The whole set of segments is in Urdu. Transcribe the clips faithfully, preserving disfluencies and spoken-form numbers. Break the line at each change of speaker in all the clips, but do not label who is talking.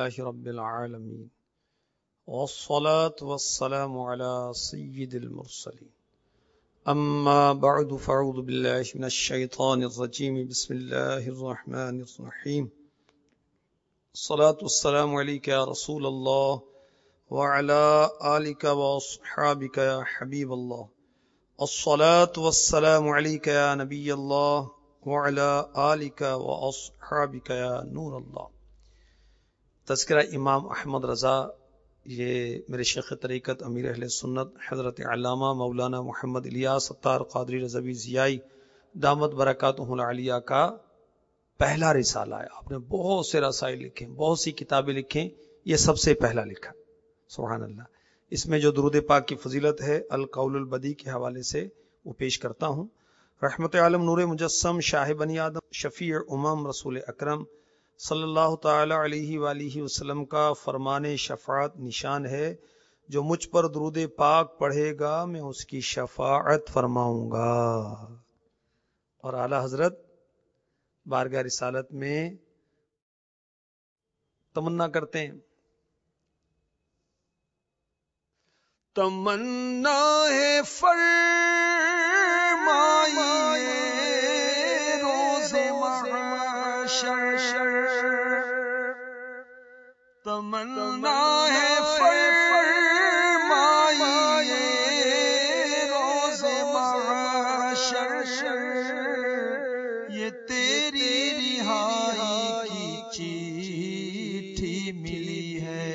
لله رب العالمين والصلاة والسلام على سيد المرسلين أما بعد فأعوذ بالله من الشيطان الرجيم بسم الله الرحمن الرحيم الصلاة والسلام عليك يا رسول الله وعلى آلك وأصحابك يا حبيب الله الصلاة والسلام عليك يا نبي الله وعلى آلك وأصحابك يا نور اللہ. تذکرہ امام احمد رضا، یہ میرے شیخ طریقت امیر اہل سنت حضرت علامہ مولانا محمد الیاس ستار قادری رضوی ضیائی دامت برکاتہ العالیہ کا پہلا رسالہ ہے. آپ نے بہت سے رسائل لکھے، بہت سی کتابیں لکھیں، یہ سب سے پہلا لکھا. سبحان اللہ. اس میں جو درود پاک کی فضیلت ہے القول البدی کے حوالے سے وہ پیش کرتا ہوں. رحمت عالم نور مجسم شاہ بنی آدم شفیع امم رسول اکرم صلی اللہ تعالی علیہ وآلہ وسلم کا فرمان شفاعت نشان ہے، جو مجھ پر درود پاک پڑھے گا میں اس کی شفاعت فرماؤں گا. اور اعلی حضرت بارگاہ رسالت میں تمنا کرتے ہیں، تمنا ہے فرمائیے روز محشر، تمنا ہے فرمائیے روز محشر، یہ تیری رہائی کی چیٹھی ملی ہے،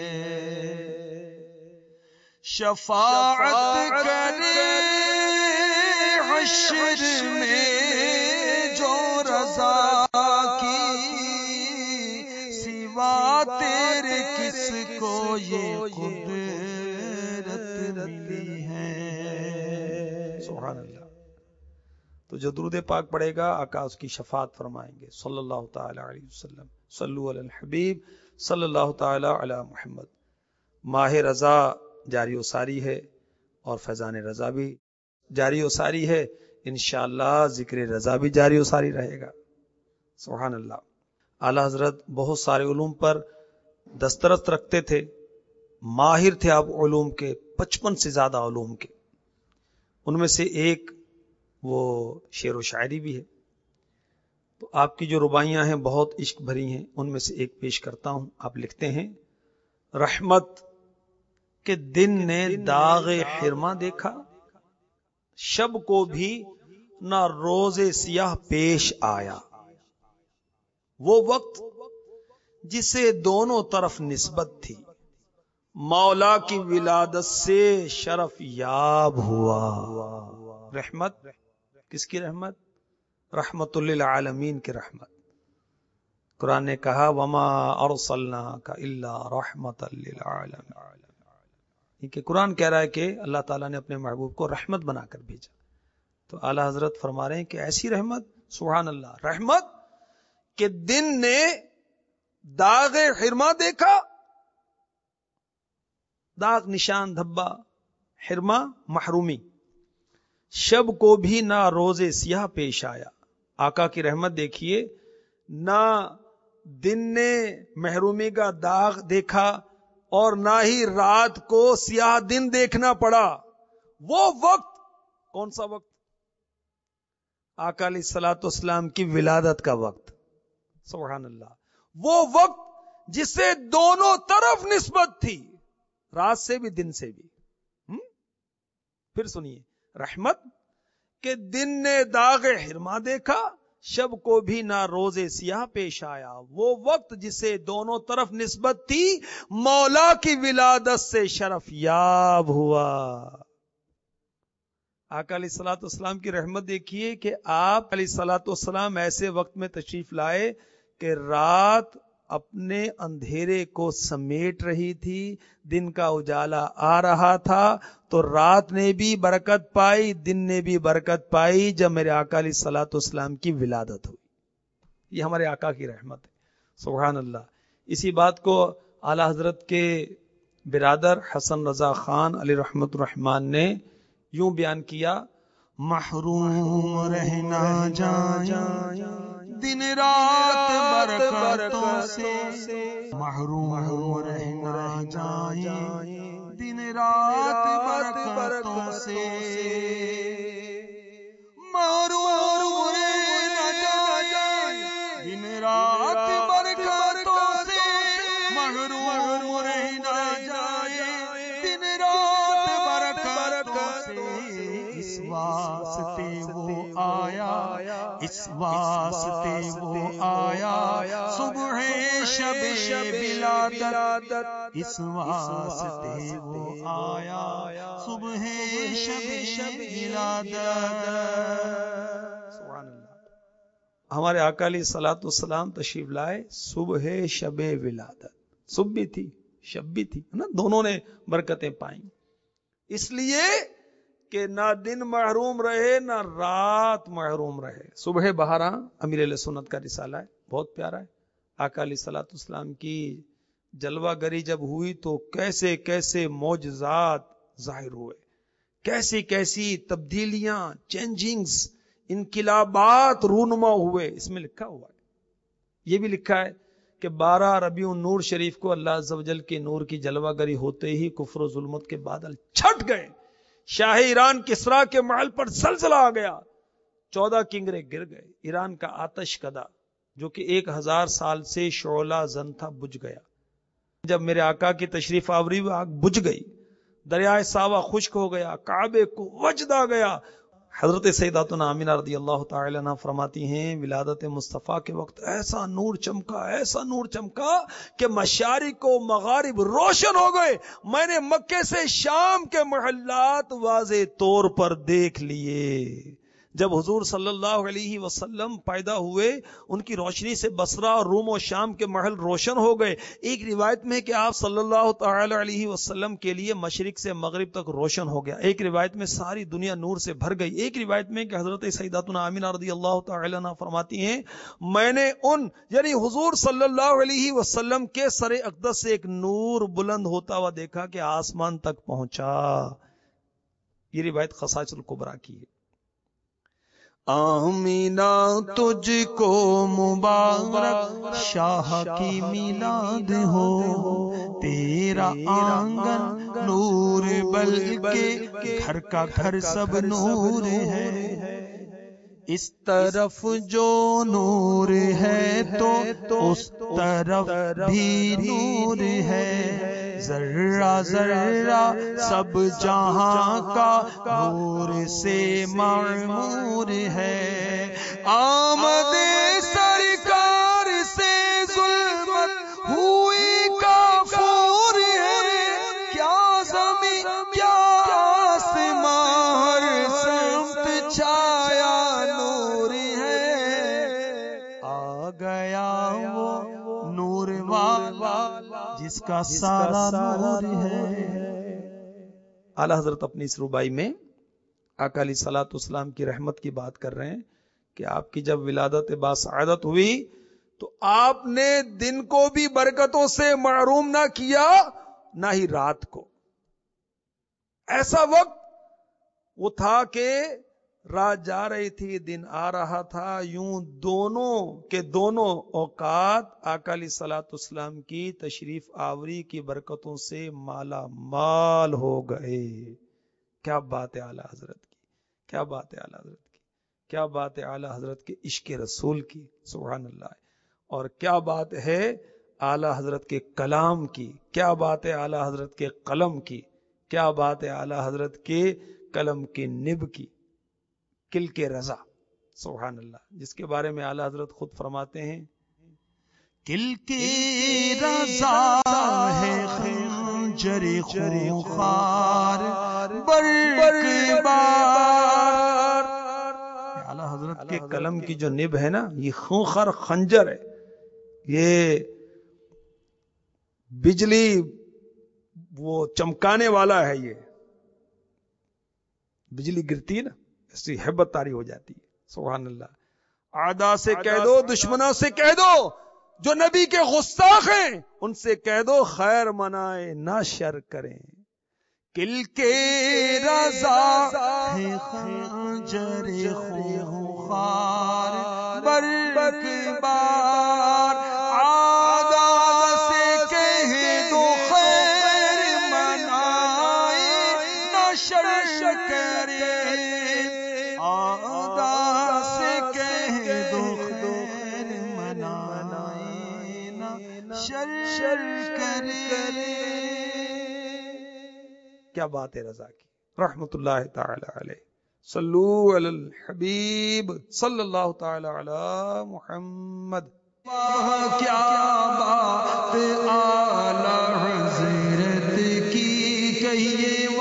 شفاعت کرے حشر میں جو رضا کی، سوا تیرے کس کو یہ قدرت ملی ہے. سبحان اللہ. تو جو درود پاک پڑھے گا آقا اس کی شفاعت فرمائیں گے صلی اللہ تعالی علیہ وسلم. صلو علی الحبیب صلی اللہ تعالی علی محمد. ماہ رضا جاری و ساری ہے اور فیضان رضا بھی جاری و ساری ہے، انشاءاللہ ذکر رضا بھی جاری و ساری رہے گا. سبحان اللہ. اعلی حضرت بہت سارے علوم پر دسترس رکھتے تھے، ماہر تھے آپ علوم کے، پچپن سے زیادہ علوم کے. ان میں سے ایک وہ شعر و شاعری بھی ہے. تو آپ کی جو رباعیاں ہیں بہت عشق بھری ہیں، ان میں سے ایک پیش کرتا ہوں. آپ لکھتے ہیں، رحمت کہ دن نے داغ حرمہ دیکھا، شب کو بھی نہ روز سیاہ پیش آیا، وہ وقت جسے دونوں طرف نسبت تھی، مولا کی ولادت سے شرف یاب ہوا. رحمت کس کی رحمت؟ رحمت للعالمین کی رحمت. قرآن نے کہا وما ارسلناک الا رحمت للعالمین. کہ قرآن کہہ رہا ہے کہ اللہ تعالیٰ نے اپنے محبوب کو رحمت بنا کر بھیجا. تو اعلی حضرت فرما رہے ہیں کہ ایسی رحمت، سبحان اللہ، رحمت کہ دن نے داغ حرمہ دیکھا، داغ نشان دھبا، حرمہ محرومی، شب کو بھی نہ روز سیاہ پیش آیا. آقا کی رحمت دیکھیے، نہ دن نے محرومی کا داغ دیکھا اور نہ ہی رات کو سیاہ دن دیکھنا پڑا. وہ وقت کون سا وقت؟ آقا علیہ الصلوۃ والسلام کی ولادت کا وقت. سبحان اللہ. وہ وقت جسے دونوں طرف نسبت تھی، رات سے بھی دن سے بھی. پھر سنیے، رحمت کہ دن نے داغ حرمہ دیکھا، شب کو بھی نہ روز سیاہ پیش آیا، وہ وقت جسے دونوں طرف نسبت تھی، مولا کی ولادت سے شرف یاب ہوا. آقا علیہ الصلوۃ والسلام کی رحمت دیکھیے کہ آپ علیہ الصلوۃ والسلام ایسے وقت میں تشریف لائے کہ رات اپنے اندھیرے کو سمیٹ رہی تھی، دن کا اجالا آ رہا تھا، تو رات نے بھی برکت پائی، دن نے بھی برکت پائی جب میرے آقا علیہ الصلوۃ والسلام کی ولادت ہوئی. یہ ہمارے آقا کی رحمت ہے. سبحان اللہ. اسی بات کو اعلی حضرت کے برادر حسن رضا خان علی رحمت الرحمان نے یوں بیان کیا، محروم رہنا جائیں
دن رات برکتوں سے محروم رہ جائیں، دن رات برکتوں سے محروم رہ جائیں، دن رات برکتوں سے محروم رہ جائیں، دن رات برکتوں سے اس واسطے وہ آیا، اس واسطے وہ آیا صبح شب ولادت، اس واسطے وہ آیا صبح شب ولادت۔
سبحان اللہ۔ ہمارے آقا علیہ الصلوۃ والسلام تشریف لائے صبح شب ولادت، صبح بھی تھی شب بھی تھی نا، دونوں نے برکتیں پائیں، اس لیے کہ نہ دن محروم رہے نہ رات محروم رہے۔ صبح بہارا امیر علیہ سنت کا رسالہ ہے، بہت پیارا ہے۔ آقا علیہ الصلوۃ والسلام کی جلوہ گری جب ہوئی تو کیسے کیسے معجزات ظاہر ہوئے، کیسی کیسی تبدیلیاں، چینجنگز، انقلابات رونما ہوئے۔ اس میں لکھا ہوا ہے، یہ بھی لکھا ہے کہ بارہ ربیع النور شریف کو اللہ عز و جل کے نور کی جلوہ گری ہوتے ہی کفر و ظلمت کے بادل چھٹ گئے، شاہ ایران کسرا کے محل پر زلزلہ آ گیا، چودہ کنگرے گر گئے، ایران کا آتش کدا جو کہ ایک ہزار سال سے شعلہ زن تھا بجھ گیا۔ جب میرے آقا کی تشریف آوری وہ آگ بجھ گئی، دریائے ساوا خشک ہو گیا، کعبے کو وجد آ گیا۔ حضرت سیداتنا آمینہ رضی اللہ تعالی عنہ فرماتی ہیں ولادت مصطفیٰ کے وقت ایسا نور چمکا، ایسا نور چمکا کہ مشارق و مغارب روشن ہو گئے۔ میں نے مکے سے شام کے محلات واضح طور پر دیکھ لیے۔ جب حضور صلی اللہ علیہ وسلم پیدا ہوئے ان کی روشنی سے بصرہ اور روم و شام کے محل روشن ہو گئے۔ ایک روایت میں ہے کہ آپ صلی اللہ تعالی علیہ وسلم کے لیے مشرق سے مغرب تک روشن ہو گیا، ایک روایت میں ساری دنیا نور سے بھر گئی، ایک روایت میں کہ حضرت سیداتنا آمینہ رضی اللہ تعالی عنہ فرماتی ہیں میں نے ان یعنی حضور صلی اللہ علیہ وسلم کے سر اقدس سے ایک نور بلند ہوتا ہوا دیکھا کہ آسمان تک پہنچا۔ یہ روایت خصائص الکبریٰ کی ہے۔
آمینہ تجھ کو مبارک شاہ کی میلاد ہو، تیرا آنگن نور بلکہ گھر کا گھر سب نور ہے، اس طرف جو نور ہے تو اس طرف بھی نور ہے، ذرہ ذرہ سب جہاں کا نور سے معمور ہے، آمد سرکار سے ظلمت ہوئی کافور ہے، کیا زمین کیا آسمان ہر سمت چھایا نور ہے، آ گیا وہ نور والا جس کا سارا نور ہے۔
اعلیٰ حضرت اپنی اس ربائی میں آقا علیہ الصلوۃ والسلام کی رحمت کی بات کر رہے ہیں کہ آپ کی جب ولادت باسعادت ہوئی تو آپ نے دن کو بھی برکتوں سے محروم نہ کیا نہ ہی رات کو۔ ایسا وقت وہ تھا کہ رات جا رہی تھی دن آ رہا تھا، یوں دونوں کے دونوں اوقات آقا علیہ الصلوۃ والسلام کی تشریف آوری کی برکتوں سے مالا مال ہو گئے۔ کیا بات ہے اعلیٰ حضرت کی، کیا بات ہے اعلیٰ حضرت کی، کیا بات ہے اعلیٰ حضرت کے عشق رسول کی، سبحان اللہ، اور کیا بات ہے اعلیٰ حضرت کے کلام کی، کیا بات ہے اعلیٰ حضرت کے قلم کی، کیا بات ہے اعلیٰ حضرت کے قلم کی نب کی، کل کے رضا، سبحان اللہ، جس کے بارے میں اعلیٰ حضرت خود فرماتے ہیں
کل کے رضا ہے خنجر خونخوار برق بار۔
اعلیٰ حضرت کے قلم کی جو نب ہے نا یہ خونخوار خنجر ہے، یہ بجلی وہ چمکانے والا ہے، یہ بجلی گرتی ہے نا اس سے ہیبت طاری ہو جاتی ہے، سبحان اللہ۔ اعداء سے کہہ دو، دشمنوں سے کہہ دو، جو نبی کے غستاخ ہیں ان سے کہہ دو خیر منائے نہ شر کریں۔
کل کے رضا ہے خنجر خونخوار برق بار آدا سے کہہ دو خیر منائے نہ شر کرے آدا سے کہہ دو خیر منائے نہ شر کرے.
کیا بات ہے رضا کی رحمت اللہ تعالی علیہ. صلو علی الحبیب صلی اللہ تعالی علی محمد.
کیا بات اعلی حضرت کی کہیے